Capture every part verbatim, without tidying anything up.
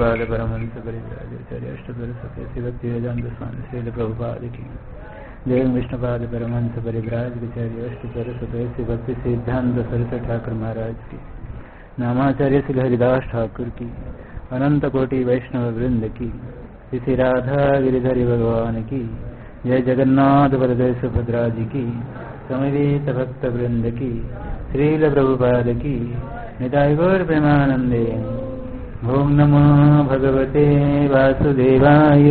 विष्णुपाद परमहंस परिव्राजकाचार्य अष्टोत्तर सत्यासी भक्ति वेदांत स्वामी श्रील प्रभुपाद की जय। विष्णुपाद परमहंस परिव्राजकाचार्य अष्टोत्तर सत्यासी भक्ति सिद्धांत सरस्वती ठाकुर महाराज की, नामाचार्य श्री हरिदास ठाकुर की, अनंत कोटि वैष्णव वृंद की, श्री राधा गिरिधरी भगवान की जय। जगन्नाथ बलदेव सुभद्रा जी की, समवेत भक्त वृंद की, श्रील प्रभुपाद की, निताय गौर प्रेमानंदे। ओम नमो भगवते वासुदेवाय,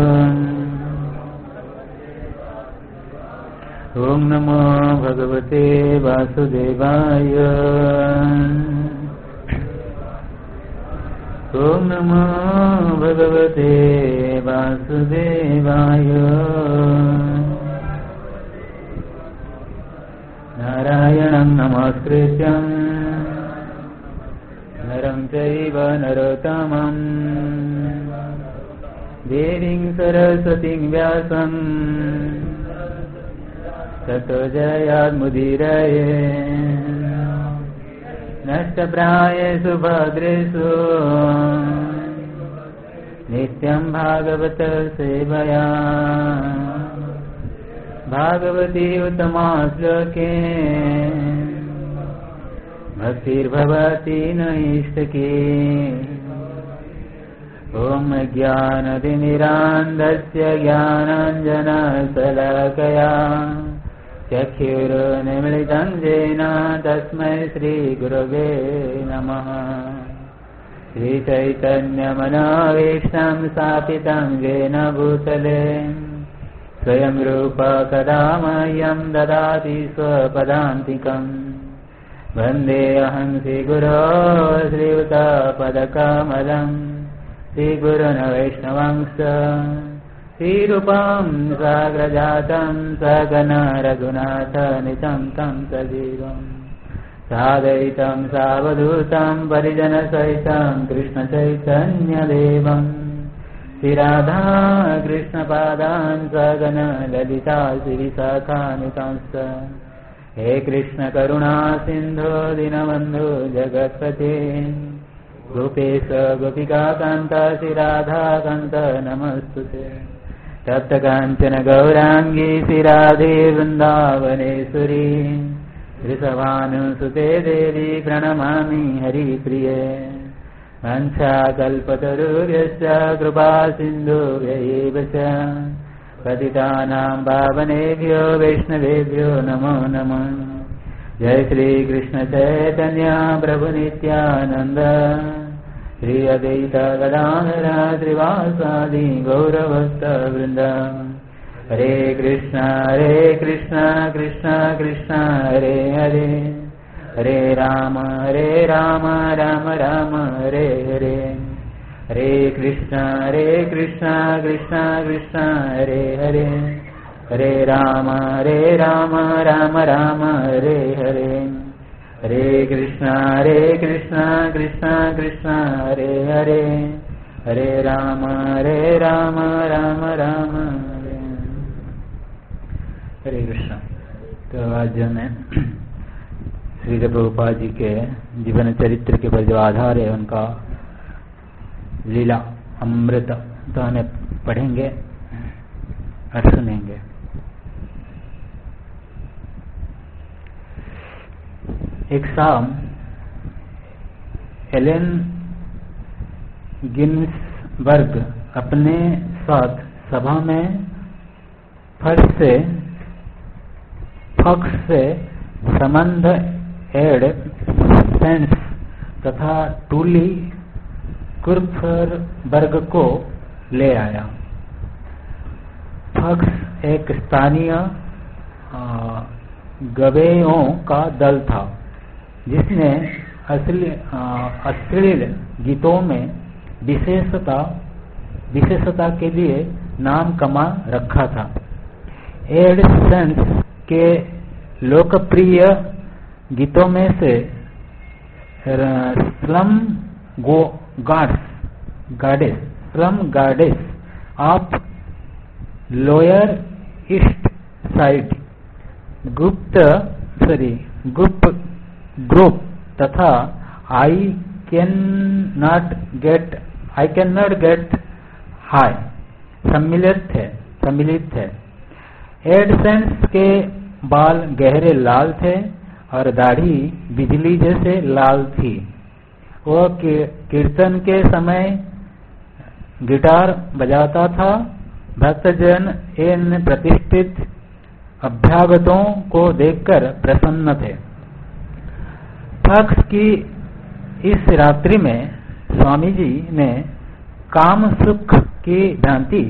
ओम नमो भगवते वासुदेवाय, ओम नमो भगवते वासुदेवाय। नारायणं नमस्कृत्यं नरं चैव नरोत्तमं, देवीं सरस्वतीं व्यासं ततो जयामुदीरये। नष्टप्रायेषु भद्रेषु नित्यं भागवत सेवया, भागवती उत्तमा श्लोके भक्तिर्भवति नैष्ठिकी। ॐ ज्ञानतिमिरान्धस्य ज्ञानाञ्जनशलाकया चक्षुरुन्मीलितं येन तस्मै श्रीगुरवे नमः। श्रीचैतन्यमनोभीष्टं स्थापितं येन भूतले स्वयं रूप कदा मह्यं ददाति स्वपदान्तिकम्। वन्देऽहं श्रीगुरो श्रीयुतपदकमलं, श्रीगुरुन् वैष्णवंश्च श्रीरूपं साग्रजातं सगण रघुनाथनितं तं सजीवम् सादयितं सावधूतं परिजनसहितं कृष्णचैतन्यदेवम् श्रीराधा कृष्णपादान् सगण ललिता श्रीशाखान्वितांश्च। हे कृष्ण करुणा सिन्धो दीनबन्धो जगत्पते, गोपेश गोपिकान्त श्रीराधाकान्त नमस्तुते। तप्तकाञ्चन गौराङ्गी श्रीराधे वृन्दावनेश्वरी, वृषभानुसुते देवी प्रणमामि हरिप्रिये। वंशाकल्पतरुभ्यश्च कृपा सिन्धुभ्यैव च, पतितानां पावनेभ्यो वैष्णवेभ्यो नमो नमः। जय श्री कृष्ण चैतन्य प्रभु नित्यानंद, श्री अद्वैत गदाधर श्रीवासादि गौरभक्त वृंद। हरे कृष्ण हरे कृष्ण कृष्ण कृष्ण हरे हरे, हरे राम हरे राम राम राम हरे हरे। हरे कृष्ण हरे कृष्ण कृष्ण कृष्ण हरे हरे, हरे राम हरे राम राम राम हरे हरे। हरे कृष्ण हरे कृष्ण कृष्ण कृष्ण हरे हरे, हरे राम हरे राम राम राम हरे। हरे कृष्ण। तो आज में श्री प्रभुपाद जी के जीवन चरित्र के पर जो आधार है उनका लीला अमृत तो हमें पढ़ेंगे और सुनेंगे। एक शाम एलेन गिन्सबर्ग अपने साथ सभा में फर्श से फक्स से संबंध एड सेंस तथा टूली कुर्फबर्ग को ले आया। फक्स एक स्थानीय गवेयों का दल था जिसने अश्लील गीतों में विशेषता विशेषता के लिए नाम कमा रखा था। एड सेंस के लोकप्रिय गीतों में से slum go guards gardens slum gardens of lower east side, गुप्त सॉरी गुप्त ग्रुप तथा I can not get I can not get high, सम्मिलित थे सम्मिलित थे। एडसेंस के बाल गहरे लाल थे और दाढ़ी बिजली जैसे लाल थी। वो कीर्तन के समय गिटार बजाता था। भक्तजन इन प्रतिष्ठित अभ्यागतों को देखकर प्रसन्न थे। पक्ष की इस रात्रि में स्वामी जी ने काम सुख की भ्रांति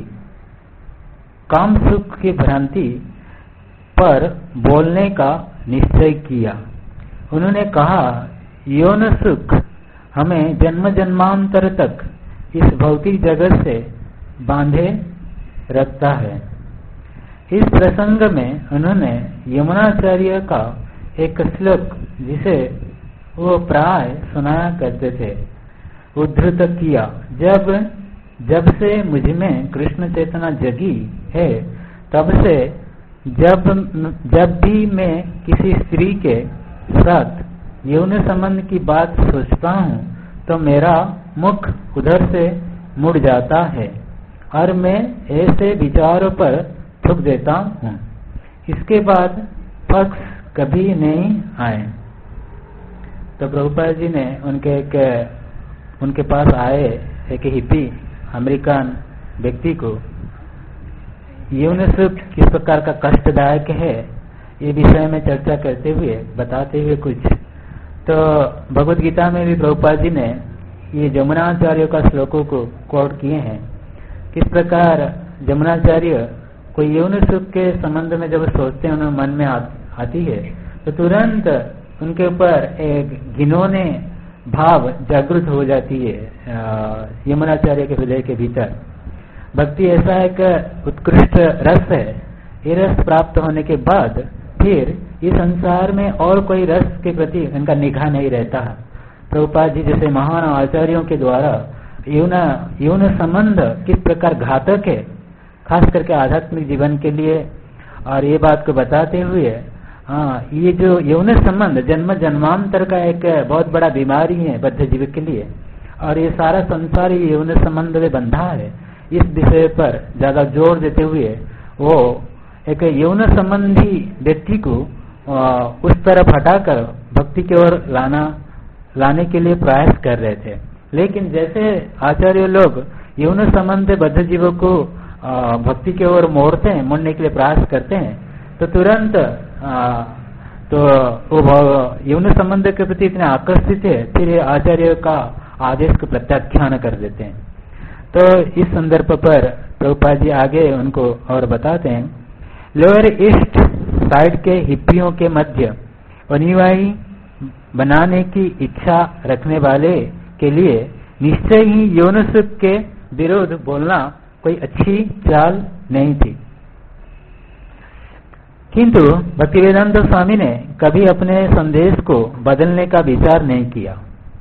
काम सुख की भ्रांति पर बोलने का निश्चय किया। उन्होंने कहा, यौन सुख हमें जन्म जन्मांतर तक इस भौतिक जगत से बांधे रखता है। इस प्रसंग में उन्होंने यमुनाचार्य का एक श्लोक, जिसे वो प्राय सुनाया करते थे, उद्धृत किया। जब जब से मुझमें कृष्ण चेतना जगी है, तब से जब जब भी मैं किसी स्त्री के साथ यौन संबंध की बात सोचता हूँ, तो मेरा मुख उधर से मुड़ जाता है और मैं ऐसे विचारों पर थूक देता हूँ। इसके बाद पक्ष कभी नहीं आए। तो प्रभुपाद जी ने उनके एक उनके पास आए एक हिप्पी अमेरिकन व्यक्ति को यौन सुख किस प्रकार का कष्टदायक है, ये विषय में चर्चा करते हुए बताते हुए कुछ। तो भगवत गीता में भी प्रभुपाद जी ने ये जमुनाचार्य का श्लोकों को कोट किए हैं। किस प्रकार जमुनाचार्य कोई यौन सुख के संबंध में जब सोचते हैं, उन्हें मन में आ, आती है, तो तुरंत उनके ऊपर एक घिनौने भाव जागृत हो जाती है यमुनाचार्य के हृदय के भीतर। भक्ति ऐसा एक उत्कृष्ट रस है। ये रस प्राप्त होने के बाद फिर इस संसार में और कोई रस के प्रति उनका निगाह नहीं रहता। प्रभुपाद जी जैसे महान आचार्यों के द्वारा यौन यौन संबंध किस प्रकार घातक है, खास करके आध्यात्मिक जीवन के लिए, और ये बात को बताते हुए, हाँ, ये जो यौन संबंध जन्म जन्मांतर का एक बहुत बड़ा बीमारी है बद्ध जीव के लिए, और ये सारा संसार ये यौन संबंध में बंधा है। इस विषय पर ज्यादा जोर देते हुए वो एक यौन संबंधी व्यक्ति को उस तरफ हटाकर भक्ति की ओर लाना लाने के लिए प्रयास कर रहे थे। लेकिन जैसे आचार्य लोग यौन संबंध बद्ध जीवों को भक्ति की ओर मोड़ते हैं, मोड़ने के लिए प्रयास करते हैं, तो तुरंत आ, तो वो यौन संबंध के प्रति इतने आकर्षित है, फिर आचार्य का आदेश को प्रत्याख्यान कर देते हैं। तो इस संदर्भ पर प्रभुपाद जी आगे उनको और बताते हैं, लोअर ईस्ट साइड के हिप्पियों के मध्य अनुयायी बनाने की इच्छा रखने वाले के लिए निश्चय ही यौन सुख के विरोध बोलना कोई अच्छी चाल नहीं थी। किंतु भक्तिवेदांत स्वामी ने कभी अपने संदेश को बदलने का विचार नहीं किया।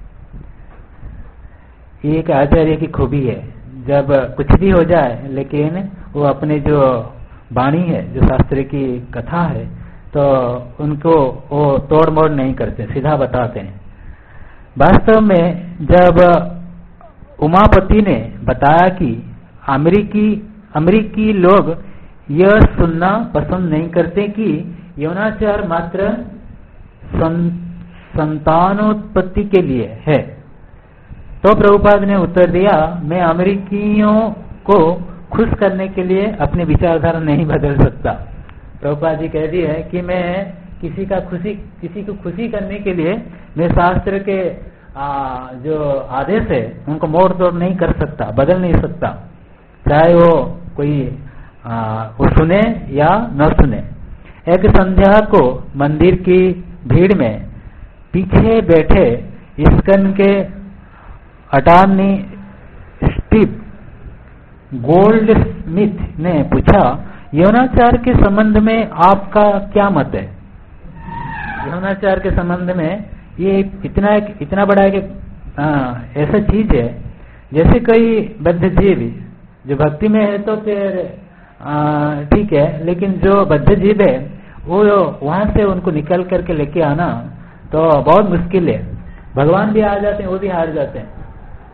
ये एक आचार्य की खूबी है, जब कुछ भी हो जाए लेकिन वो अपने जो वाणी है, जो शास्त्र की कथा है, तो उनको वो तोड़ मोड़ नहीं करते, सीधा बताते हैं। वास्तव में जब उमापति ने बताया कि अमेरिकी अमेरिकी लोग यह सुनना पसंद नहीं करते कि यौनाचार मात्र सं, संतानोत्पत्ति के लिए है, तो प्रभुपाद ने उत्तर दिया, मैं अमेरिकियों को खुश करने के लिए अपनी विचारधारा नहीं बदल सकता। प्रभुपाद जी कह दिए है कि मैं किसी का खुशी किसी को खुशी करने के लिए मैं शास्त्र के आ, जो आदेश है उनको मोड़ तोड़ नहीं कर सकता, बदल नहीं सकता, चाहे वो कोई आ, वो सुने या न सुने। एक संध्या को मंदिर की भीड़ में पीछे बैठे इस्कन के अटॉर्नी स्टीव गोल्ड स्मिथ ने पूछा, यौनाचार के संबंध में आपका क्या मत है? यौनाचार के संबंध में ये इतना एक इतना बड़ा एक ऐसा चीज है, जैसे कोई बद्ध जीव जो भक्ति में है तो फिर ठीक है, लेकिन जो बद्ध जीव है वो वहां से उनको निकल करके लेके आना तो बहुत मुश्किल है। भगवान भी आ जाते हैं, वो भी हार जाते हैं।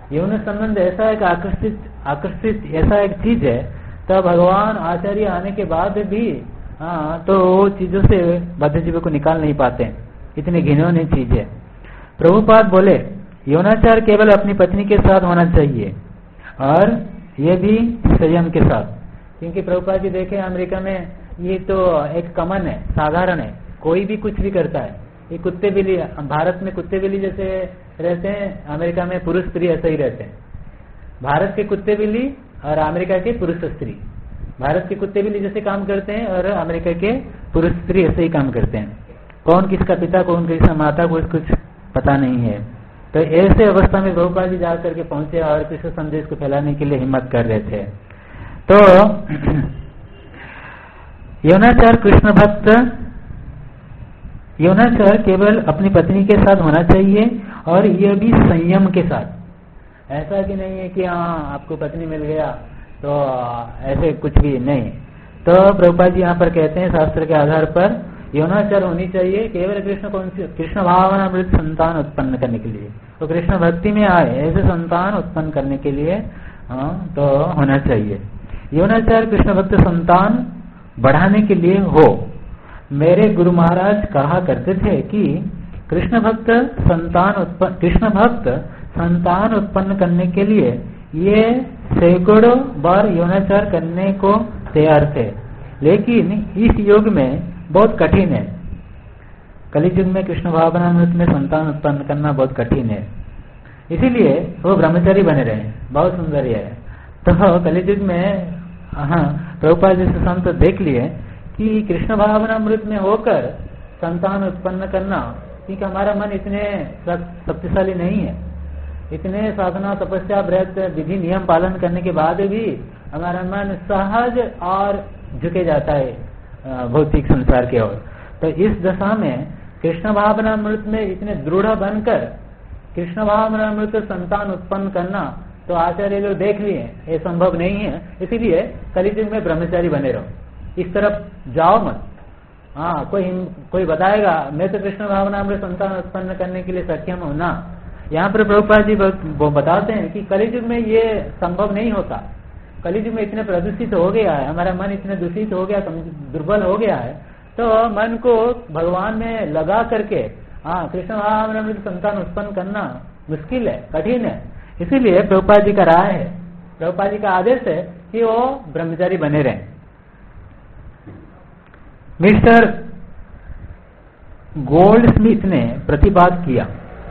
यौन संबंध ऐसा एक आकर्षित आकर्षित ऐसा एक चीज है, तो भगवान आचार्य आने के बाद भी हाँ तो वो चीजों से बद्ध जीव को निकाल नहीं पाते, इतनी घिनौनी चीज है। प्रभुपाद बोले यौनाचार केवल अपनी पत्नी के साथ होना चाहिए और ये भी संयम के साथ, क्योंकि प्रभुपाद जी देखे अमेरिका में ये तो एक कॉमन है, साधारण है, कोई भी कुछ भी करता है। ये कुत्ते बिल्ली, भारत में कुत्ते बिल्ली जैसे रहते हैं, अमेरिका में पुरुष स्त्री ऐसे ही रहते हैं। भारत के कुत्ते बिल्ली और अमेरिका के पुरुष स्त्री, भारत के कुत्ते बिल्ली जैसे काम करते हैं और अमेरिका के पुरुष स्त्री ऐसे ही काम करते हैं। कौन किसका पिता कौन किसका माता कुछ कुछ पता नहीं है। तो ऐसे अवस्था में प्रभुपाद जी जाकर के पहुंचे और कृष्ण संदेश को फैलाने के लिए हिम्मत कर रहे थे। तो यौनाचार कृष्ण भक्त, यौनाचार केवल अपनी पत्नी के साथ होना चाहिए और यह भी संयम के साथ। ऐसा कि नहीं है कि हाँ आपको पत्नी मिल गया तो ऐसे कुछ भी नहीं। तो प्रभुपाद जी यहाँ पर कहते हैं शास्त्र के आधार पर यौनाचार होनी चाहिए केवल कृष्ण कौन सी कृष्ण भावनामृत संतान उत्पन्न करने के लिए, तो कृष्ण भक्ति में आए ऐसे संतान उत्पन्न करने के लिए हाँ तो होना चाहिए। यौनाचार कृष्ण भक्त संतान बढ़ाने के लिए हो। मेरे गुरु महाराज कहा करते थे कि कृष्ण भक्त संतान उत्पन्न कृष्ण भक्त संतान उत्पन्न करने के लिए ये सैकड़ों बार यौनाचार करने को तैयार थे, लेकिन इस युग में बहुत कठिन है। कलियुग में कृष्ण भावनामृत में संतान उत्पन्न करना बहुत कठिन है, इसीलिए वो ब्रह्मचारी बने रहे। बहुत सुंदर है। तो कलियुग में हाँ प्रभुपाद जैसे संत देख लिए कि कृष्ण भावनामृत में होकर संतान उत्पन्न करना, क्योंकि हमारा मन इतने शक्तिशाली नहीं है, इतने साधना तपस्या व्रत विधि नियम पालन करने के बाद भी हमारा मन सहज और झुके जाता है भौतिक संसार की ओर। तो इस दशा में कृष्ण भावनामृत में इतने दृढ़ बनकर कृष्ण भावनामृत संतान उत्पन्न करना तो आचार्य लोग देख लिए ये संभव नहीं है, इसीलिए कलियुग में ब्रह्मचारी बने रहो, इस तरफ जाओ मत। हाँ कोई कोई बताएगा मैं तो कृष्ण भावनामृत संतान उत्पन्न करने के लिए सक्षम हूं ना। यहाँ पर प्रभुपाद जी वो बताते हैं कि कलियुग में ये संभव नहीं होता। कलियुग में इतने प्रदूषित हो गया है, हमारा मन इतने दूषित हो गया, दुर्बल हो गया है, तो मन को भगवान में लगा करके हाँ कृष्ण भावनामृत संतान उत्पन्न करना मुश्किल है, कठिन है। इसीलिए प्रभुपाद जी का राय है, प्रभुपाद जी का आदेश है कि वो ब्रह्मचारी बने रहे। मिस्टर गोल्ड स्मिथ ने प्रतिवाद किया,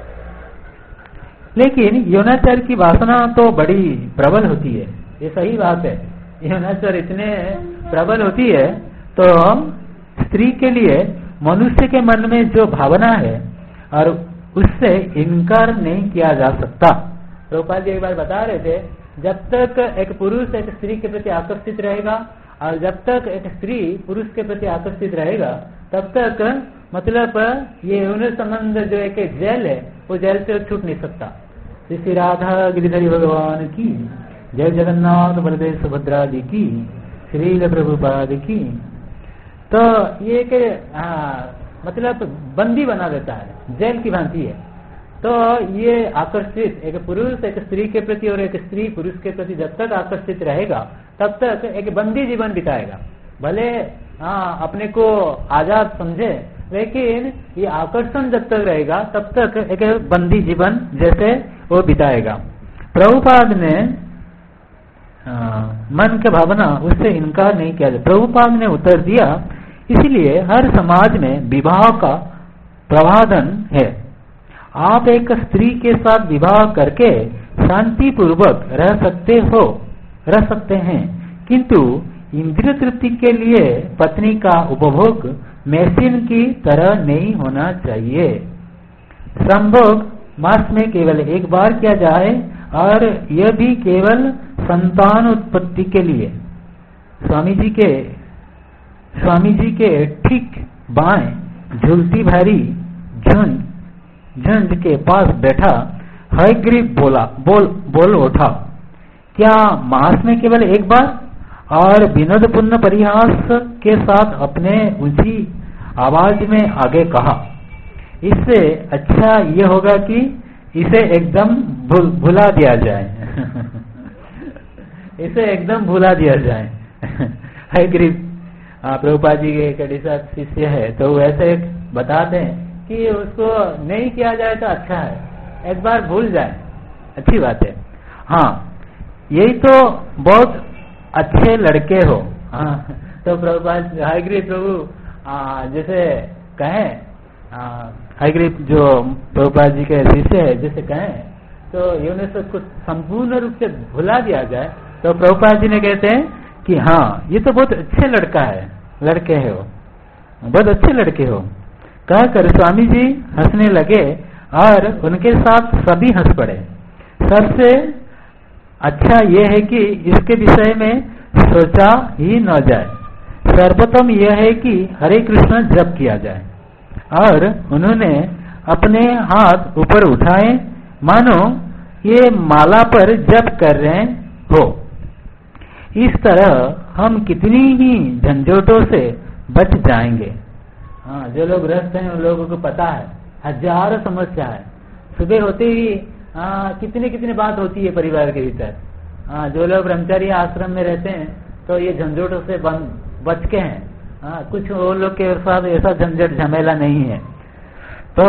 लेकिन यौनाचार की वासना तो बड़ी प्रबल होती है। ये सही बात है, यौनाचार इतने प्रबल होती है तो स्त्री के लिए मनुष्य के मन में जो भावना है और उससे इनकार नहीं किया जा सकता। प्रभुपाद जी एक बार बता रहे थे, जब तक एक पुरुष एक स्त्री के प्रति आकर्षित रहेगा और जब तक एक स्त्री पुरुष के प्रति आकर्षित रहेगा तब तक मतलब ये यौन संबंध जो एक जेल है वो जेल से छूट नहीं सकता। श्री राधा गिरिधरी भगवान की जय, जगन्नाथ बलदेव सुभद्रा जी की, श्रील प्रभुपाद की। तो ये के मतलब बंदी बना देता है, जेल की भांति है। तो ये आकर्षित एक पुरुष एक स्त्री के प्रति और एक स्त्री पुरुष के प्रति जब तक आकर्षित रहेगा तब तक एक बंदी जीवन बिताएगा। भले हाँ अपने को आजाद समझे, लेकिन ये आकर्षण जब तक रहेगा तब तक एक बंदी जीवन जैसे वो बिताएगा। प्रभुपाद ने आ, मन के भावना उससे इनकार नहीं किया। प्रभुपाद ने उत्तर दिया, इसलिए हर समाज में विवाह का प्रावधान है। आप एक स्त्री के साथ विवाह करके शांति पूर्वक रह सकते हो रह सकते हैं, किंतु इंद्रिय तृप्ति के लिए पत्नी का उपभोग मशीन की तरह नहीं होना चाहिए। संभोग मास में केवल एक बार किया जाए और यह भी केवल संतान उत्पत्ति के लिए। स्वामी जी के स्वामी जी के ठीक बाएं झूलती भारी झुंड झुंड के पास बैठा हयग्रीव बोला बोल बोल उठा, क्या मास में केवल एक बार? और विनोदपूर्ण परिहास के साथ अपने ऊंची आवाज में आगे कहा, इससे अच्छा यह होगा कि इसे एकदम भूल भुला दिया जाए इसे एकदम भुला दिया जाए है गरीब प्रभुपाद जी के कड़ी साथ शिष्य है तो वैसे बता दें कि उसको नहीं किया जाए तो अच्छा है, एक बार भूल जाए अच्छी बात है। हाँ यही तो बहुत अच्छे लड़के हो। हाँ तो प्रभुपाद हयग्रीव प्रभु जैसे कहें हयग्रीव जो प्रभुपाद जी के शिष्य है जैसे कहें तो यूनेस्को को संपूर्ण रूप से भुला दिया जाए तो प्रभुपाद जी ने कहते हैं कि हाँ ये तो बहुत अच्छे लड़का है, लड़के है वो, बहुत अच्छे लड़के हो। कहकर स्वामी जी हंसने लगे और उनके साथ सभी हंस पड़े। सबसे अच्छा ये है कि इसके विषय में सोचा ही न जाए, सर्वोत्तम यह है कि हरे कृष्ण जप किया जाए। और उन्होंने अपने हाथ ऊपर उठाए मानो ये माला पर जप कर रहे हो। इस तरह हम कितनी ही झंझटों से बच जाएंगे। हाँ जो लोग ग्रस्त हैं उन लोगों को पता है हजारों समस्या है, सुबह होते ही हाँ कितनी कितनी बात होती है परिवार के भीतर। हाँ जो लोग ब्रह्मचारी आश्रम में रहते हैं तो ये झंझटों से बच के हैं। हाँ कुछ वो लोग के साथ ऐसा झंझट झमेला नहीं है। तो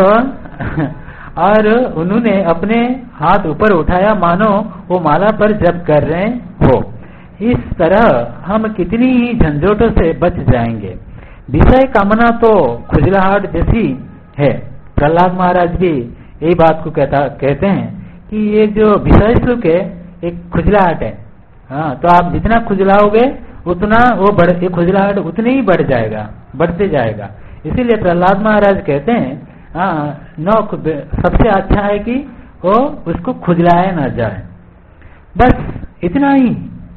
और उन्होंने अपने हाथ ऊपर उठाया मानो वो माला पर जप कर रहे हो। इस तरह हम कितनी ही झंझटों से बच जाएंगे। विषय कामना तो खुजलाहट जैसी है। प्रहलाद महाराज भी यही बात को कहता कहते हैं कि ये जो विषय सुख है एक खुजलाहट है। हाँ तो आप जितना खुजलाओगे उतना वो बढ़ ये खुजलाहट उतनी ही बढ़ जाएगा, बढ़ते जाएगा। इसीलिए प्रहलाद महाराज कहते हैं हाँ नौ सबसे अच्छा है कि वो उसको खुजलाया न जाए। बस इतना ही,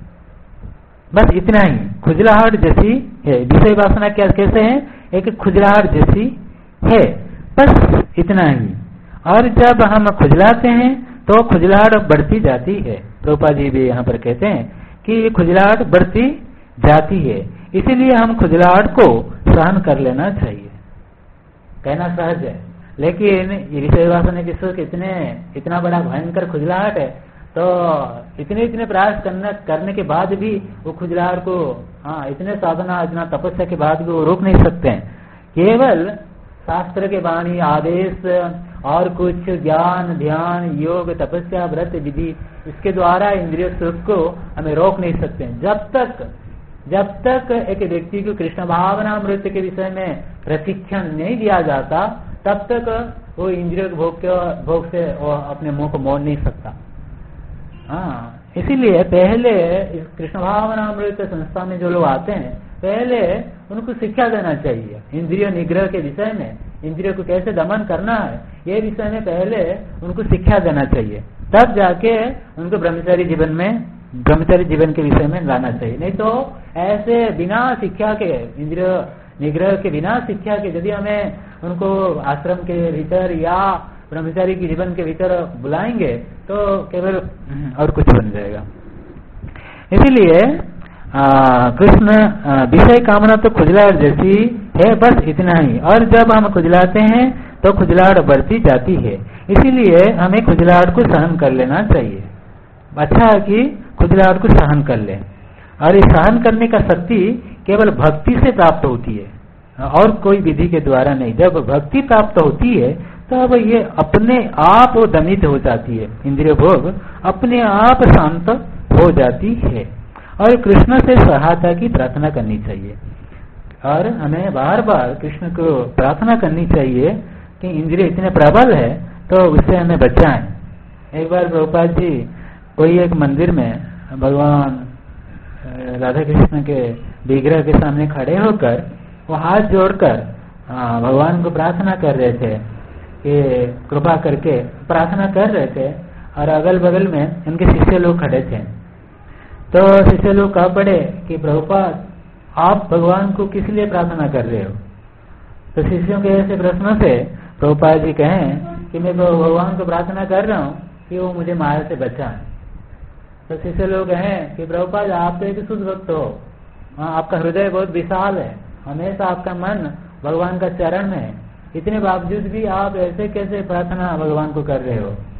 बस इतना ही। खुजलाहट जैसी है, विषय वासना क्या कैसे है, एक खुजलाहट जैसी है, बस इतना ही। और जब हम खुजलाते हैं तो खुजलाहट बढ़ती जाती है। प्रभुपाद जी भी यहाँ पर कहते हैं कि ये खुजलाहट बढ़ती जाती है, इसीलिए हम खुजलाहट को सहन कर लेना चाहिए। कहना सहज है लेकिन ये विषय वासना के सुख इतने इतना बड़ा भयंकर खुजलाहट है तो इतने इतने प्रयास करने करने के बाद भी वो खुजलाहट को हाँ इतने साधना इतना तपस्या के बाद भी वो रोक नहीं सकते हैं। केवल शास्त्र के वाणी आदेश और कुछ ज्ञान ध्यान योग तपस्या व्रत विधि इसके द्वारा इंद्रिय सुख को हमें रोक नहीं सकते हैं। जब तक जब तक एक व्यक्ति को कृष्ण भावना अमृत के विषय में प्रशिक्षण नहीं दिया जाता तब तक वो इंद्रिय भोग भोग से वो अपने मुंह को मोड़ नहीं सकता। हाँ इसीलिए पहले इस कृष्ण भावना अमृत संस्था में जो लोग आते हैं पहले उनको शिक्षा देना चाहिए इंद्रिय निग्रह के विषय में, इंद्रिय को कैसे दमन करना है ये विषय में पहले उनको शिक्षा देना चाहिए। तब जाके उनको ब्रह्मचारी जीवन में ब्रह्मचारी जीवन के विषय में लाना चाहिए। नहीं तो ऐसे बिना शिक्षा के इंद्रिय निग्रह के बिना शिक्षा के यदि हमें उनको आश्रम के भीतर या ब्रह्मचारी के जीवन के भीतर बुलाएंगे तो केवल और कुछ बन जाएगा। इसीलिए कृष्ण विषय कामना तो खुजलाहट जैसी है, बस इतना ही। और जब हम खुजलाते हैं तो खुजलाहट बढ़ती जाती है, इसीलिए हमें खुजलाहट को सहन कर लेना चाहिए। अच्छा है कि खुजलाहट को सहन कर ले। और इस सहन करने का शक्ति केवल भक्ति से प्राप्त होती है और कोई विधि के द्वारा नहीं। जब भक्ति प्राप्त होती है तब ये अपने आप वो दमित हो जाती है, इंद्रिय भोग अपने आप शांत हो जाती है। और कृष्ण से सहायता की प्रार्थना करनी चाहिए और हमें बार बार कृष्ण को प्रार्थना करनी चाहिए कि इंद्रिय इतने प्रबल है तो उससे हमें बचाएं। एक बार प्रभुपाद जी कोई एक मंदिर में भगवान राधा कृष्ण के विग्रह के सामने खड़े होकर वो हाथ जोड़कर भगवान को प्रार्थना कर रहे थे कि कृपा करके प्रार्थना कर रहे थे। और अगल बगल में उनके शिष्य लोग खड़े थे। तो शिष्य लोग कह पड़े कि प्रभुपाद आप भगवान को किस लिए प्रार्थना कर रहे हो। तो शिष्यों के ऐसे प्रश्नों से प्रभुपाद जी कहें कि मैं भगवान को प्रार्थना कर रहा हूँ कि वो मुझे माया से बचाए। तो शिष्य लोग हैं कि प्रभुपाद आप तो एक शुद्ध भक्त हो, हाँ आपका हृदय बहुत विशाल है, हमेशा आपका मन भगवान का चरण में है, इतने बावजूद भी आप ऐसे कैसे प्रार्थना भगवान को कर रहे हो।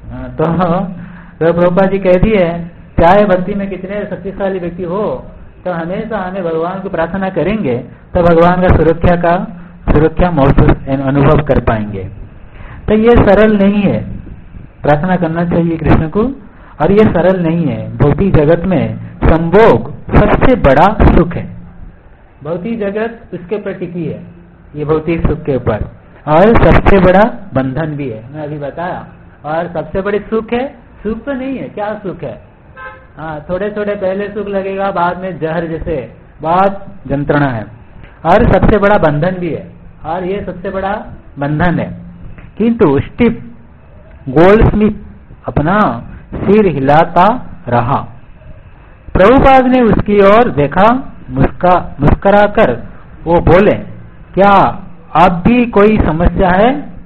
तो, तो प्रभुपाद जी कह दिए, चाहे भक्ति में कितने शक्तिशाली व्यक्ति हो, तो हमेशा हमें भगवान को प्रार्थना करेंगे तो भगवान का सुरक्षा का सुरक्षा महसूस अनुभव कर पाएंगे। तो ये सरल नहीं है, प्रार्थना करना चाहिए कृष्ण को, और ये सरल नहीं है। भौतिक जगत में संभोग सबसे बड़ा सुख है, भौतिक जगत उसके ऊपर टिकी है, ये भौतिक सुख के ऊपर, और सबसे बड़ा बंधन भी है, मैं अभी बताया। और सबसे बड़ी सुख है, सुख तो नहीं है, क्या सुख है? हाँ, थोड़े थोड़े पहले सुख लगेगा, बाद में जहर जैसे बहुत यंत्रणा है। और सबसे बड़ा बंधन भी है, और ये सबसे बड़ा बंधन है। किंतु स्टीव गोल्डस्मिथ अपना सिर हिलाता रहा। प्रभुपाद ने उसकी ओर देखा, मुस्का मुस्कुराकर वो बोले, क्या अब भी कोई समस्या है?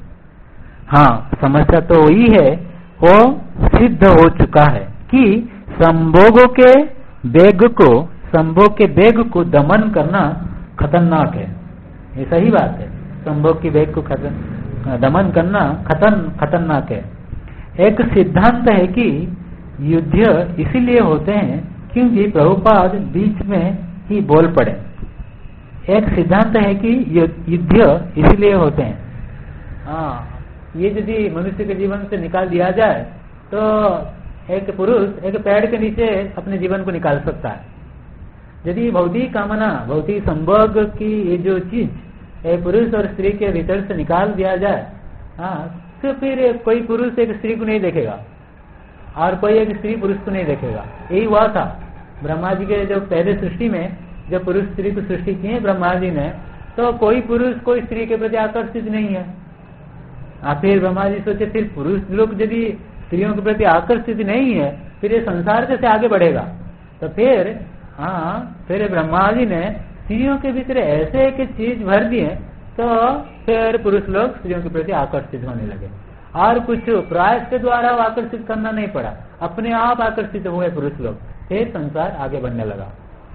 हाँ, समस्या तो वही है, वो सिद्ध हो चुका है कि संभोगों के वेग को संभोग के वेग को दमन करना खतरनाक है। ये सही बात है, संभोग की वेग को खतर दमन करना खतन खतरनाक है। एक सिद्धांत है कि युद्ध इसीलिए होते हैं क्योंकि प्रभुपाद बीच में ही बोल पड़े। एक सिद्धांत है कि युद्ध इसलिए होते हैं। हाँ, ये यदि मनुष्य के जीवन से निकाल दिया जाए तो एक पुरुष एक पेड़ के नीचे अपने जीवन को निकाल सकता है। यदि भौतिक कामना, भौतिक संभोग की ये जो चीज एक पुरुष और स्त्री के भीतर से निकाल दिया जाए, हाँ, तो फिर कोई पुरुष एक स्त्री को नहीं देखेगा और कोई एक स्त्री पुरुष को नहीं देखेगा। यही हुआ था ब्रह्मा जी के जो पहले सृष्टि में, जब पुरुष स्त्री को सृष्टि की है ब्रह्मा जी ने, तो कोई पुरुष कोई स्त्री के प्रति आकर्षित नहीं है। आ, फिर ब्रह्मा जी सोचे, फिर पुरुष लोग यदि स्त्रियों के प्रति आकर्षित नहीं है, फिर ये संसार कैसे आगे बढ़ेगा? तो फिर हाँ, फिर ब्रह्मा जी ने स्त्रियों के भीतर ऐसे एक चीज भर दिए, तो फिर पुरुष लोग स्त्रियों के प्रति आकर्षित होने लगे। और कुछ प्रयास के द्वारा आकर्षित करना नहीं पड़ा, अपने आप आकर्षित हुए पुरुष लोग, फिर संसार आगे बढ़ने लगा।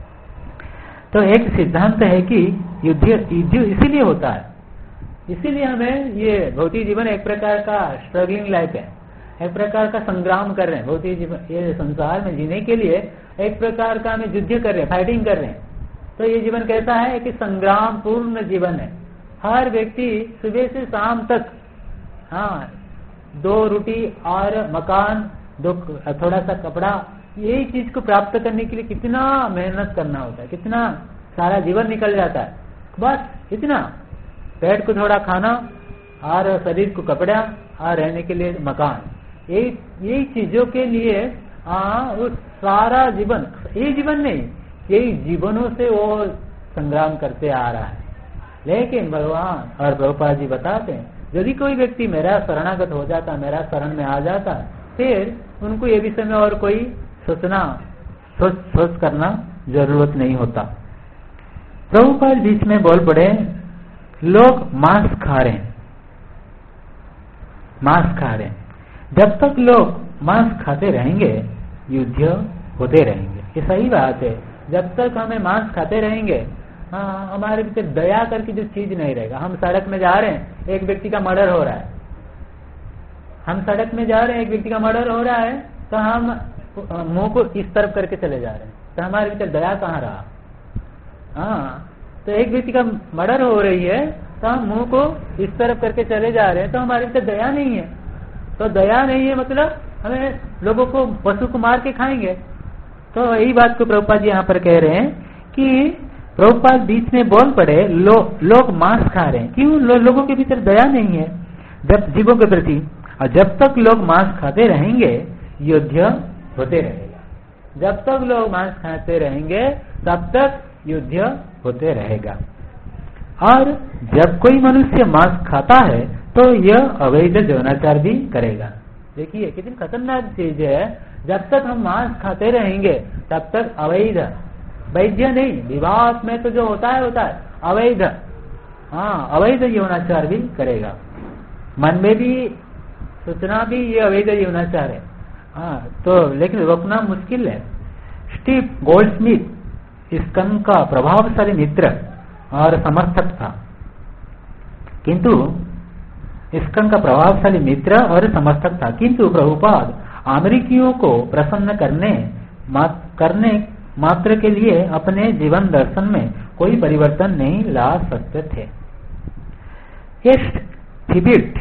तो एक सिद्धांत है कि युद्ध युद्ध इसीलिए होता है, इसीलिए हमें ये भौतिक जीवन एक प्रकार का स्ट्रगलिंग लाइफ है, एक प्रकार का संग्राम कर रहे हैं। भौतिक जीवन, ये संसार में जीने के लिए एक प्रकार का हमें युद्ध कर रहे हैं, फाइटिंग कर रहे हैं। तो ये जीवन कैसा है कि संग्राम पूर्ण जीवन है। हर व्यक्ति सुबह से शाम तक, हाँ, दो रोटी और मकान, दो थोड़ा सा कपड़ा, यही चीज को प्राप्त करने के लिए कितना मेहनत करना होता है, कितना सारा जीवन निकल जाता है। बस इतना, पेट को थोड़ा खाना और शरीर को कपड़ा और रहने के लिए मकान, यही यही चीजों के लिए हाँ, उस सारा जीवन, यही जीवन नहीं, यही जीवनों से वो संग्राम करते आ रहा है। लेकिन भगवान और प्रभुपाद जी बताते हैं, यदि कोई व्यक्ति मेरा शरणागत हो जाता, मेरा शरण में आ जाता, फिर उनको ये विषय में और कोई सोचना सोच सोच करना जरूरत नहीं होता। प्रभुपाद बीच में बोल पड़े, लोग मांस खा रहे हैं, मांस खा रहे हैं। जब तक लोग मांस खाते रहेंगे युद्ध होते रहेंगे। ये सही बात है, जब तक हमें मांस खाते रहेंगे, हाँ, हमारे भीतर दया करके जो चीज नहीं रहेगा। हम सड़क में जा रहे हैं, एक व्यक्ति का मर्डर हो रहा है, हम सड़क में जा रहे हैं, एक व्यक्ति का मर्डर हो रहा है, तो हम मुंह को इस तरफ करके चले जा रहे हैं, तो हमारे भीतर दया कहाँ रहा? हाँ, तो एक व्यक्ति का मर्डर हो रही है तो हम मुंह को इस तरफ करके चले जा रहे हैं, तो हमारे भीतर दया नहीं है। तो दया नहीं है मतलब हमें लोगों को, पशु को मार के खाएंगे। तो यही बात को प्रभुपाद जी यहाँ पर कह रहे हैं कि प्रभुपाद बीच में बोल पड़े, लो, लोग मांस खा रहे हैं, क्यों? लो, लोगों के भीतर दया नहीं है जब जीवों के प्रति, और जब तक लोग मांस खाते रहेंगे युद्ध होते रहेगा। जब तक लोग मांस खाते रहेंगे तब तक युद्ध होते रहेगा। और जब कोई मनुष्य मांस खाता है तो यह अवैध यौनाचार भी करेगा। देखिए कितनी खतरनाक चीज है, जब तक हम मांस खाते रहेंगे तब तक अवैध, वैध नहीं, विवाह में तो जो होता है होता है, अवैध, हाँ, अवैध यौनाचार भी करेगा। मन में भी सोचना भी ये अवैध यौनाचार है, हाँ, तो लेकिन रोकना मुश्किल है। स्टीव गोल्डस्मिथ इस्कन का प्रभावशाली मित्र और समर्थक था, किंतु इस्कॉन का प्रभावशाली मित्र और समर्थक था, किंतु प्रभुपाद अमेरिकियों को प्रसन्न करने मा, करने मात्र के लिए अपने जीवन दर्शन में कोई परिवर्तन नहीं ला सकते थे। ईस्ट थिबिट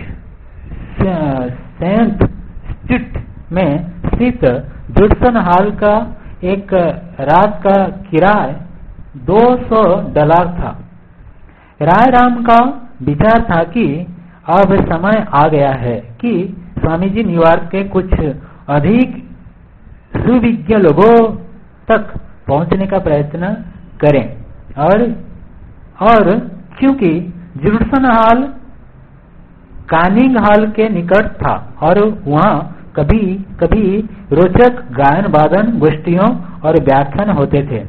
सेंट स्ट्रीट में स्थित जुडसन हॉल का एक रात का किराया दो सौ डॉलर था। राय राम का विचार था कि अब समय आ गया है कि स्वामी जी न्यूयॉर्क के कुछ अधिक सुविज्ञ लोगों तक पहुंचने का प्रयत्न करें, और और क्योंकि जुडसन हॉल कानिंग हॉल के निकट था और वहां कभी कभी रोचक गायन वादन गोष्ठियों और व्याख्यान होते थे।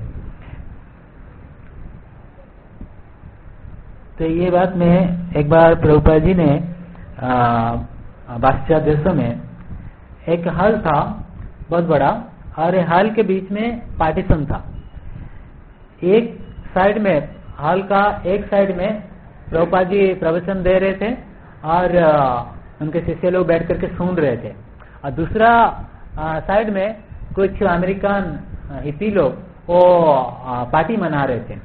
तो ये बात में एक बार प्रभुपाद जी ने पाश्चात्य देशों में एक हॉल था बहुत बड़ा, और हॉल के बीच में पार्टीशन था। एक साइड में हॉल का एक साइड में प्रभुपाद जी प्रवचन दे रहे थे और उनके शिष्य लोग बैठ करके सुन रहे थे, और दूसरा साइड में कुछ अमेरिकन हिप्पी लोग वो पार्टी मना रहे थे,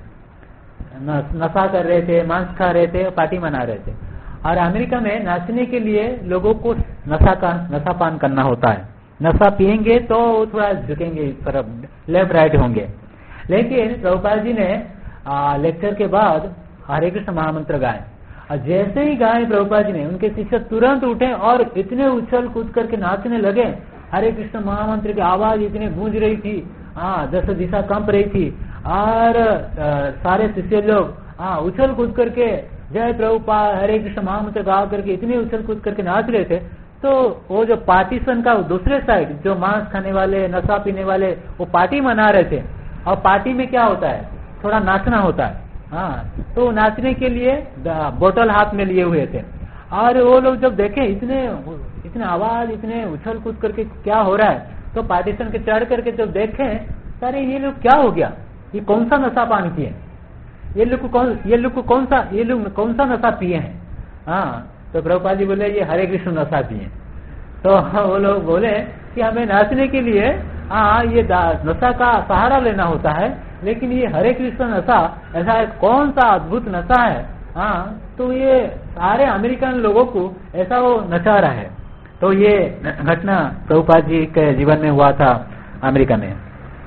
नशा कर रहे थे, मांस खा रहे थे, पार्टी मना रहे थे। और अमेरिका में नाचने के लिए लोगों को नशा का नशापान करना होता है। नशा पिएंगे तो थोड़ा झुकेंगे इस तरफ, लेफ्ट राइट होंगे। लेकिन प्रभुपाद जी ने आ, लेक्चर के बाद हरे कृष्ण महामंत्र गाए, और जैसे ही गाए प्रभुपाद जी ने, उनके शिष्य तुरंत उठे और इतने उछल कूद करके नाचने लगे। हरे कृष्ण महामंत्र की आवाज इतनी गूंज रही थी, हाँ दस दिशा कंप रही थी, और आ, सारे शिष्य लोग हाँ उछल कूद करके जय प्रभुपाद हरे कृष्ण महामंत्र गा करके इतने उछल कूद करके नाच रहे थे। तो वो जो पार्टीशन का दूसरे साइड जो मांस खाने वाले, नशा पीने वाले, वो पार्टी मना रहे थे। और पार्टी में क्या होता है, थोड़ा नाचना होता है। हाँ, तो नाचने के लिए बोतल हाथ में लिए हुए थे, और वो लोग जब देखे इतने इतने आवाज, इतने उछल कूद करके क्या हो रहा है, तो पार्टीशन के चढ़ करके जब देखे, अरे ये लोग क्या हो गया, ये कौन सा नशा पान किए, ये लोग को कौन ये लोग को कौन सा ये लोग कौन सा नशा पिए हैं। हाँ, तो प्रभुपाद जी बोले ये हरे कृष्ण नशा पिए। तो वो लोग बोले कि हमें नाचने के लिए हाँ ये नशा का सहारा लेना होता है, लेकिन ये हरे कृष्ण नशा ऐसा कौन सा अद्भुत नशा है। हाँ, तो ये सारे अमेरिकन लोगों को ऐसा वो नचा रहा है। तो ये घटना प्रभुपाद जी के जीवन में हुआ था अमेरिका में।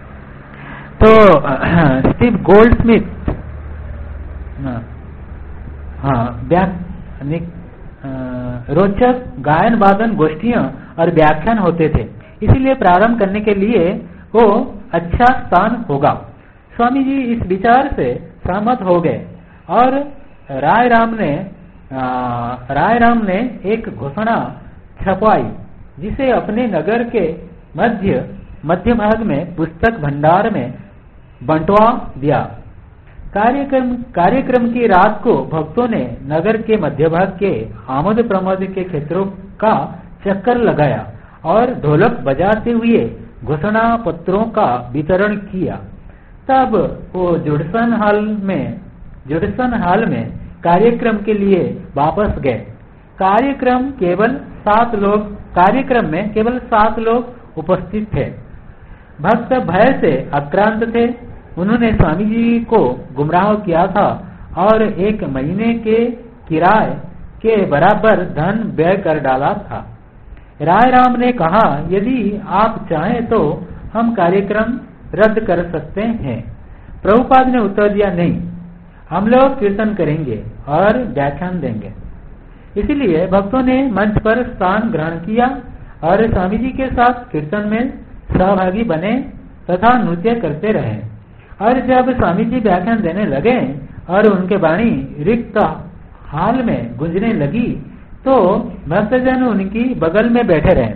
तो स्टीव गोल्डस्मिथ हाँ रोचक गायन वादन गोष्ठियां और व्याख्यान होते थे, इसीलिए प्रारंभ करने के लिए वो अच्छा स्थान होगा। स्वामी जी इस विचार से सहमत हो गए, और राय राम ने आ, राय राम ने एक घोषणा छपवाई, जिसे अपने नगर के मध्य मध्य भाग में पुस्तक भंडार में बंटवा दिया। कार्यक्रम कार्यक्रम की रात को भक्तों ने नगर के मध्य भाग के आमद प्रमोद के क्षेत्रों का चक्कर लगाया और ढोलक बजाते हुए घोषणा पत्रों का वितरण किया। तब वो जुडसन हॉल में जुडसन हॉल में कार्यक्रम के लिए वापस गए। कार्यक्रम केवल सात लोग कार्यक्रम में केवल सात लोग उपस्थित थे। भक्त भय से आक्रांत थे। उन्होंने स्वामी जी को गुमराह किया था और एक महीने के किराए के बराबर धन व्यय कर डाला था। राय राम ने कहा, यदि आप चाहें तो हम कार्यक्रम रद्द कर सकते हैं। प्रभुपाद ने उत्तर दिया, नहीं, हम लोग कीर्तन करेंगे और व्याख्यान देंगे। इसलिए भक्तों ने मंच पर स्थान ग्रहण किया और स्वामी जी के साथ कीर्तन में सहभागी बने तथा नृत्य करते रहे। और जब स्वामी जी व्याख्यान देने लगे और उनके वाणी रिक्त हाल में गूंजने लगी, तो भक्तजन उनकी बगल में बैठे रहे।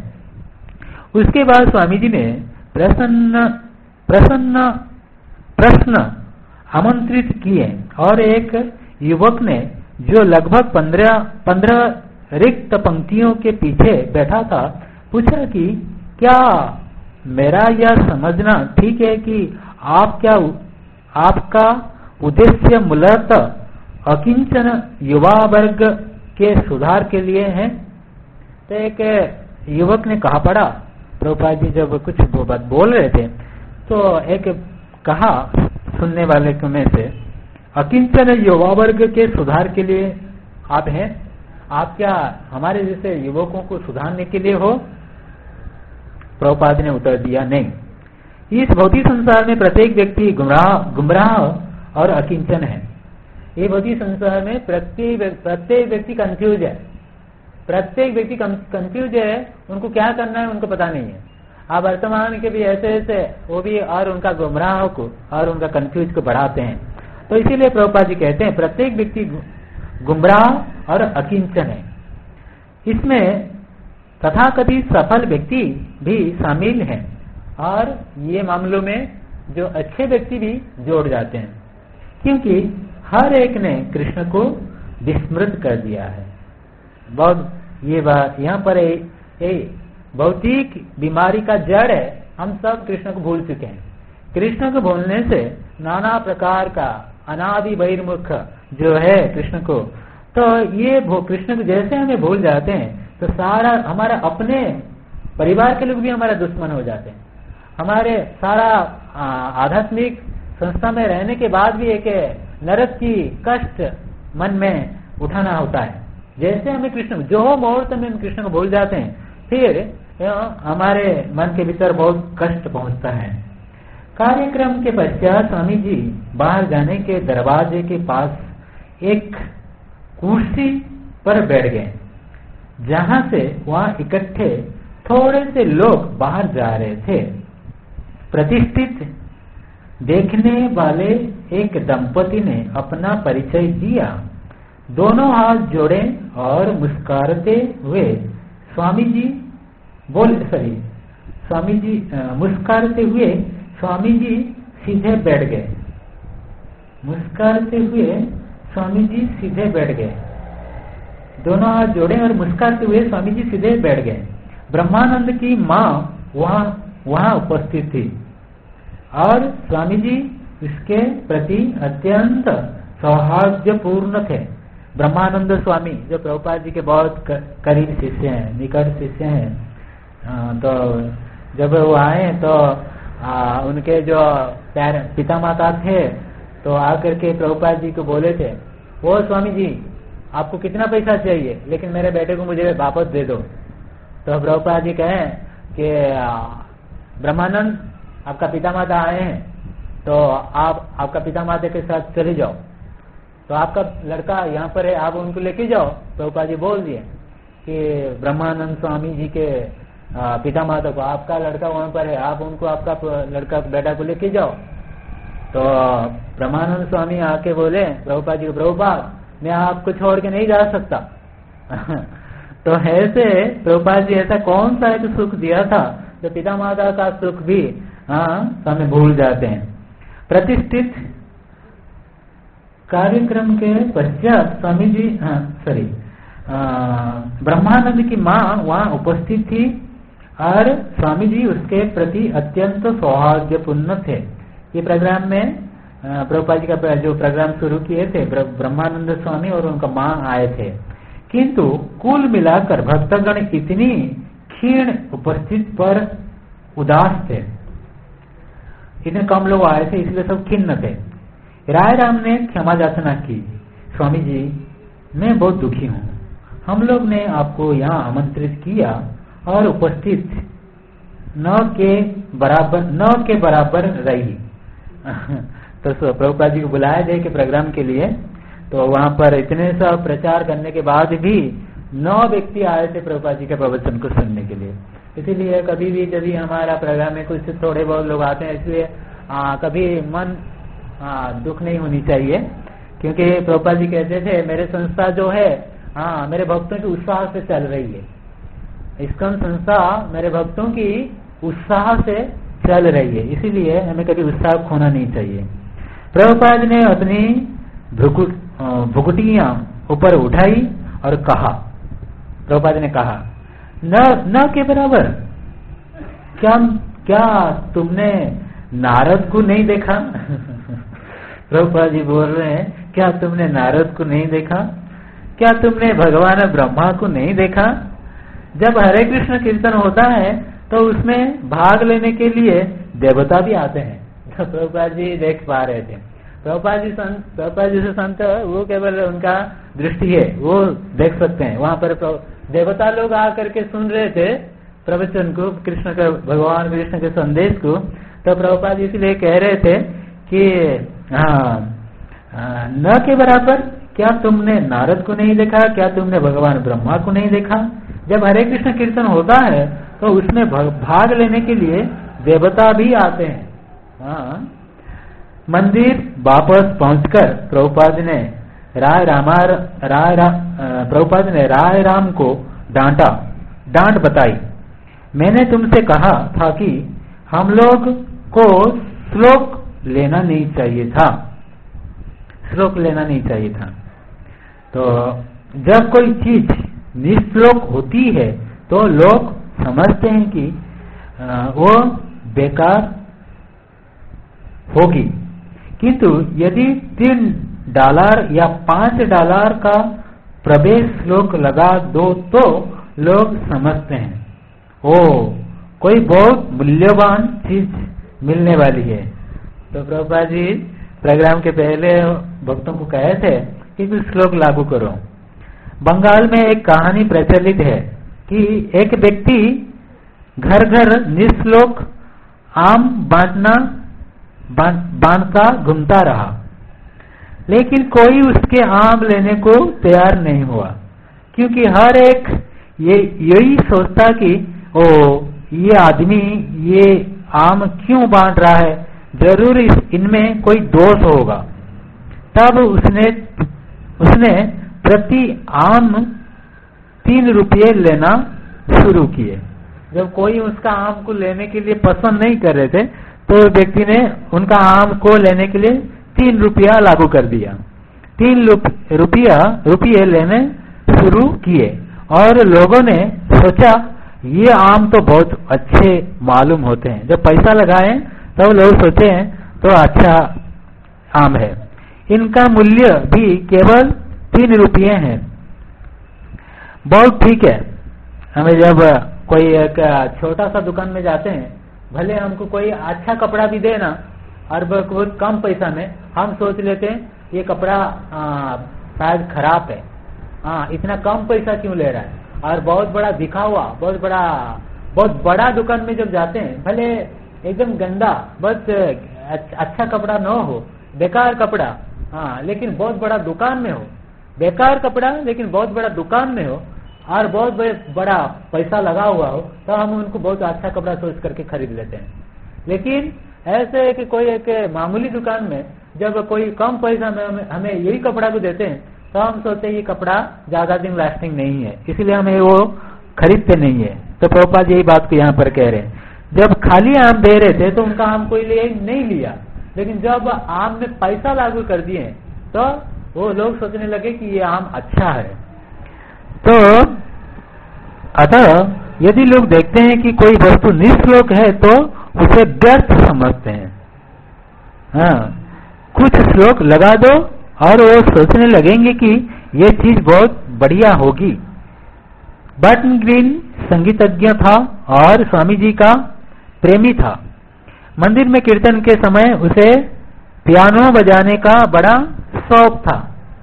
उसके बाद स्वामी जी ने प्रसन्न प्रसन्न प्रश्न आमंत्रित किए, और एक युवक ने जो लगभग पंद्रह पंद्रह रिक्त पंक्तियों के पीछे बैठा था, पूछा कि क्या मेरा यह समझना ठीक है कि आप क्या आपका उद्देश्य मूलतः अकिंचन युवा वर्ग के सुधार के लिए है। तो एक युवक ने कहा पड़ा, प्रभुपाद जी जब कुछ बात बोल रहे थे तो एक कहा सुनने वाले में से, अकिंचन युवा वर्ग के सुधार के लिए आप हैं, आप क्या हमारे जैसे युवकों को सुधारने के लिए हो? प्रभुपाद ने उत्तर दिया, नहीं, इस भौतिक संसार में प्रत्येक व्यक्ति गुमराह गुमराह और अकिंचन है। ये भौतिक संसार में प्रत्येक प्रत्येक व्यक्ति कंफ्यूज है, प्रत्येक व्यक्ति कंफ्यूज है, उनको क्या करना है उनको पता नहीं है। आप वर्तमान के भी ऐसे ऐसे वो भी और उनका गुमराह को और उनका कंफ्यूज को बढ़ाते हैं। तो इसीलिए प्रभुपाद जी कहते हैं प्रत्येक व्यक्ति गुमराह और अकिंचन है। इसमें तथाकथित सफल व्यक्ति भी शामिल हैं और ये मामलों में जो अच्छे व्यक्ति भी जोड़ जाते हैं, क्योंकि हर एक ने कृष्ण को विस्मृत कर दिया है। बहुत ये बात यहाँ पर ए, भौतिक बीमारी का जड़ है, हम सब कृष्ण को भूल चुके हैं। कृष्ण को भूलने से नाना प्रकार का अनादि बहिर्मुख जो है कृष्ण को, तो ये कृष्ण को जैसे हमें भूल जाते हैं तो सारा हमारा अपने परिवार के लोग भी हमारा दुश्मन हो जाते हैं। हमारे सारा आध्यात्मिक संस्था में रहने के बाद भी एक नरक की कष्ट मन में उठाना होता है। जैसे हमें कृष्ण जो मुहूर्त में हम कृष्ण को भूल जाते हैं, फिर हमारे मन के भीतर बहुत कष्ट पहुंचता है। कार्यक्रम के पश्चात स्वामी जी बाहर जाने के दरवाजे के पास एक कुर्सी पर बैठ गए, जहां से वहां इकट्ठे थोड़े से लोग बाहर जा रहे थे। प्रतिष्ठित देखने वाले एक दंपति ने अपना परिचय दिया। दोनों हाथ जोड़े और मुस्कुराते हुए स्वामी जी बोल सॉरी स्वामी जी मुस्कुराते हुए स्वामी जी सीधे बैठ गए। मुस्कुराते हुए स्वामी जी सीधे बैठ गए। दोनों हाथ जोड़े और मुस्कुराते हुए स्वामी जी सीधे बैठ गए। ब्रह्मानंद की माँ वहाँ वहाँ उपस्थित थी और स्वामी जी इसके प्रति अत्यंत सौहार्दपूर्ण थे। ब्रह्मानंद स्वामी जो प्रभुपाद जी के बहुत करीब शिष्य हैं, निकट शिष्य हैं, तो जब वो आए तो आ, उनके जो प्यारे पिता माता थे तो आकर के प्रभुपाद जी को बोले थे, वो स्वामी जी आपको कितना पैसा चाहिए, लेकिन मेरे बेटे को मुझे वापस दे दो। तो प्रभुपाद जी कहें कि ब्रह्मानंद आपका पिता माता आए हैं, तो आप आपका पिता माता के साथ चले जाओ, तो आपका लड़का यहाँ पर है, आप उनको लेके जाओ। प्रभुपाद जी बोल दिए कि ब्रह्मानंद स्वामी जी के पिता माता को, आपका लड़का वहाँ पर है, आप उनको आपका लड़का बेटा को लेके जाओ। तो ब्रह्मानंद स्वामी आके बोले प्रभुपाद जी को, प्रभुपाद मैं आपको छोड़ के नहीं जा सकता। तो ऐसे प्रभुपाद जी ऐसा कौन सा एक सुख दिया था जो पिता माता का सुख भी हाँ हमें भूल जाते हैं। प्रतिष्ठित कार्यक्रम के पश्चात स्वामी जी हाँ सॉरी ब्रह्मानंद की माँ वहाँ उपस्थित थी और स्वामी जी उसके प्रति अत्यंत सौहार्दपूर्ण थे। ये प्रोग्राम में प्रभुपाद जी का जो प्रोग्राम शुरू किए थे, ब्रह्मानंद स्वामी और उनका माँ आए थे, किंतु कुल मिलाकर भक्तगण इतनी क्षीण उपस्थित पर उदास थे। इतने कम लोग आए थे इसलिए सब खिन्न थे। राय राम ने क्षमा याचना की, स्वामी जी मैं बहुत दुखी हूँ, हम लोग ने आपको यहाँ आमंत्रित किया और उपस्थित न के बराबर न के बराबर रही। तो प्रभुपाद जी को बुलाया जाए के प्रोग्राम के लिए, तो वहाँ पर इतने सा प्रचार करने के बाद भी नौ व्यक्ति आए थे प्रभुपाद जी के प्रवचन को सुनने के लिए। इसीलिए कभी भी जब हमारा प्रोग्राम में कुछ थोड़े बहुत लोग आते हैं, इसलिए कभी मन आ, दुख नहीं होनी चाहिए, क्योंकि प्रभुपाद जी कहते थे मेरे संस्था जो है हाँ मेरे भक्तों की उत्साह से चल रही है। इस्कॉन संस्था मेरे भक्तों की उत्साह से चल रही है, इसीलिए हमें कभी उत्साह खोना नहीं चाहिए। प्रभुपाद ने अपनी भुगटियां ऊपर उठाई और कहा, प्रभुपाद ने कहा न न के बराबर, क्या क्या तुमने नारद को नहीं देखा? प्रभुपाद जी बोल रहे हैं क्या तुमने नारद को नहीं देखा? क्या तुमने भगवान ब्रह्मा को नहीं देखा? जब हरे कृष्ण कीर्तन होता है तो उसमें भाग लेने के लिए देवता भी आते हैं। तो प्रभुपाद जी देख पा रहे थे। प्रभुपाद जी संत प्रभुपाद जी से संत वो केवल उनका दृष्टि है, वो देख सकते हैं। वहां पर देवता लोग आकर के सुन रहे थे प्रवचन को, कृष्ण का, भगवान कृष्ण के संदेश को। तो प्रभुपाद जी इसलिए कह रहे थे कि हाँ, न के बराबर क्या तुमने नारद को नहीं देखा? क्या तुमने भगवान ब्रह्मा को नहीं देखा? जब हरे कृष्ण कीर्तन होता है तो उसमें भाग लेने के लिए देवता भी आते हैं। हाँ। मंदिर वापस पहुंचकर प्रभुपाद ने राय रामार राय रा, प्रभुपाद ने राय राम को डांटा, डांट बताई। मैंने तुमसे कहा था कि हम लोग को श्लोक लेना नहीं चाहिए था, श्लोक लेना नहीं चाहिए था। तो जब कोई चीज निश्लोक होती है तो लोग समझते हैं कि वो बेकार होगी, किंतु यदि तीन डॉलर या पांच डॉलर का प्रवेश श्लोक लगा दो तो लोग समझते हैं ओ कोई बहुत मूल्यवान चीज मिलने वाली है। तो प्रभुपाद जी प्रोग्राम के पहले भक्तों को कहे थे कि कुछ श्लोक लागू करो। बंगाल में एक कहानी प्रचलित है कि एक व्यक्ति घर घर निश्लोक आम बांटना बांटता घूमता रहा, लेकिन कोई उसके आम लेने को तैयार नहीं हुआ, क्योंकि हर एक ये यही सोचता कि ओ ये आदमी ये आम क्यों बांट रहा है, जरूर इस इनमें कोई दोष होगा। तब उसने उसने प्रति आम तीन रुपये लेना शुरू किए। जब कोई उसका आम को लेने के लिए पसंद नहीं कर रहे थे तो व्यक्ति ने उनका आम को लेने के लिए तीन रुपया लागू कर दिया। तीन रुपया रुपये लेने शुरू किए और लोगों ने सोचा ये आम तो बहुत अच्छे मालूम होते हैं। जब पैसा लगाए तो लोग सोचे हैं तो अच्छा आम है, इनका मूल्य भी केवल तीन रुपये है, बहुत ठीक है। हमें जब कोई एक छोटा सा दुकान में जाते हैं, भले हमको कोई अच्छा कपड़ा भी देना और बहुत कम पैसा में, हम सोच लेते हैं ये कपड़ा शायद खराब है, हाँ इतना कम पैसा क्यों ले रहा है। और बहुत बड़ा दिखा हुआ बहुत बड़ा बहुत बड़ा दुकान में जब जाते हैं, भले एकदम गंदा बहुत अच्छा कपड़ा न हो, बेकार कपड़ा, हाँ लेकिन बहुत बड़ा दुकान में हो, बेकार कपड़ा लेकिन बहुत बड़ा दुकान में हो और बहुत बड़ा पैसा लगा हुआ हो, तो हम उनको बहुत अच्छा कपड़ा सोच करके खरीद लेते हैं। लेकिन ऐसे कि कोई एक मामूली दुकान में जब कोई कम पैसा में हमें, हमें यही कपड़ा को देते हैं तो हम सोचते हैं ये कपड़ा ज्यादा दिन लास्टिंग नहीं है, इसलिए हमें वो खरीदते नहीं है। तो प्रभुपाद यही बात को यहाँ पर कह रहे हैं। जब खाली आम दे रहे थे तो उनका आम कोई लिए नहीं लिया, लेकिन जब आम में पैसा लागू कर दिए तो वो लोग सोचने लगे कि ये आम अच्छा है। तो अतः यदि लोग देखते हैं कि कोई वस्तु निश्लोक है तो उसे व्यर्थ समझते हैं। हाँ, कुछ श्लोक लगा दो और वो सोचने लगेंगे कि ये चीज बहुत बढ़िया होगी। बर्टन ग्रीन संगीतज्ञ था और स्वामी जी का प्रेमी था। मंदिर में कीर्तन के समय उसे पियानो बजाने का बड़ा शौक था।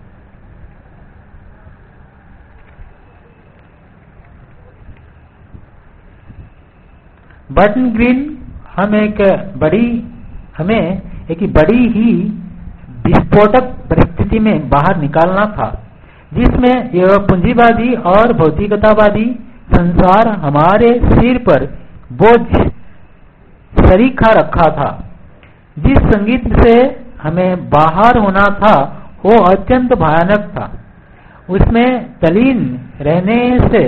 बर्टन ग्रीन हम एक बड़ी हमें एक बड़ी ही विस्फोटक परिस्थिति में बाहर निकालना था, जिसमें यह पूंजीवादी और भौतिकतावादी संसार हमारे सिर पर बोझ सरीखा रखा था। जिस संगीत से हमें बाहर होना था वो अत्यंत भयानक था। उसमें तलीन रहने से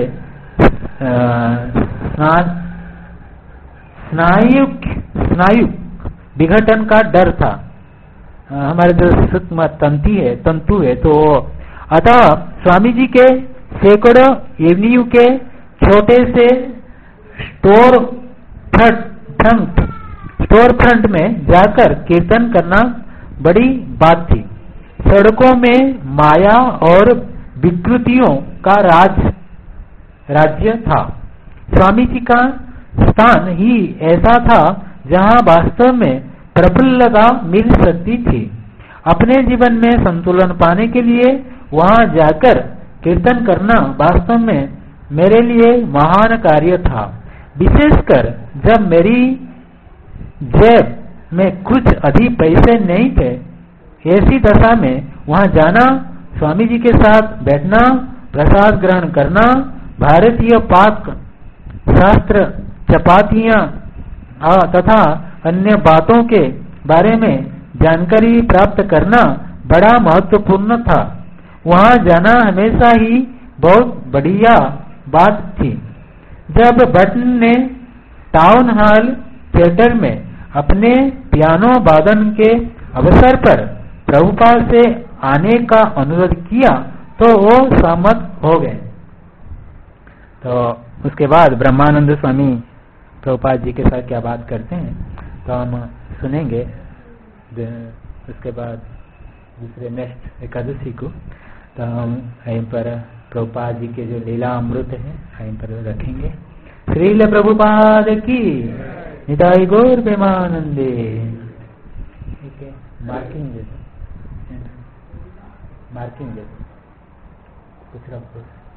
स्नायु स्नायु विघटन का डर था। हमारे जो सूक्ष्म तंतु है तंतु है तो अतः स्वामी जी के सैकड़ों एवेन्यू के छोटे से स्टोर फ्रंट स्टोर फ्रंट में जाकर कीर्तन करना बड़ी बात थी। सड़कों में माया और विकृतियों का राज राज्य था। स्वामी जी का स्थान ही ऐसा था जहाँ वास्तव में प्रफुल्लता मिल सकती थी। अपने जीवन में संतुलन पाने के लिए वहाँ जाकर कीर्तन करना वास्तव में मेरे लिए महान कार्य था। विशेषकर जब मेरी जेब में कुछ अधिक पैसे नहीं थे, ऐसी दशा में वहाँ जाना, स्वामी जी के साथ बैठना, प्रसाद ग्रहण करना, भारतीय पाक शास्त्र, चपातियाँ तथा अन्य बातों के बारे में जानकारी प्राप्त करना बड़ा महत्वपूर्ण था। वहाँ जाना हमेशा ही बहुत बढ़िया बात थी। जब भट्ट ने टाउन हॉल थिएटर में अपने पियानो वादन के अवसर पर प्रभुपाद से आने का अनुरोध किया तो वो सहमत हो गए। तो उसके बाद ब्रह्मानंद स्वामी प्रभुपाद जी के साथ क्या बात करते हैं तो हम सुनेंगे। उसके बाद दूसरे नेक्स्ट एकादशी को तो हम यहीं पर प्रभुपाद जी के जो लीला अमृत है यहीं पर रखेंगे। श्रील प्रभुपाद की निताई गौर प्रेमानंदे। ठीक है, मार्किंग जैसे मार्किंग जैसे कुछ रखो।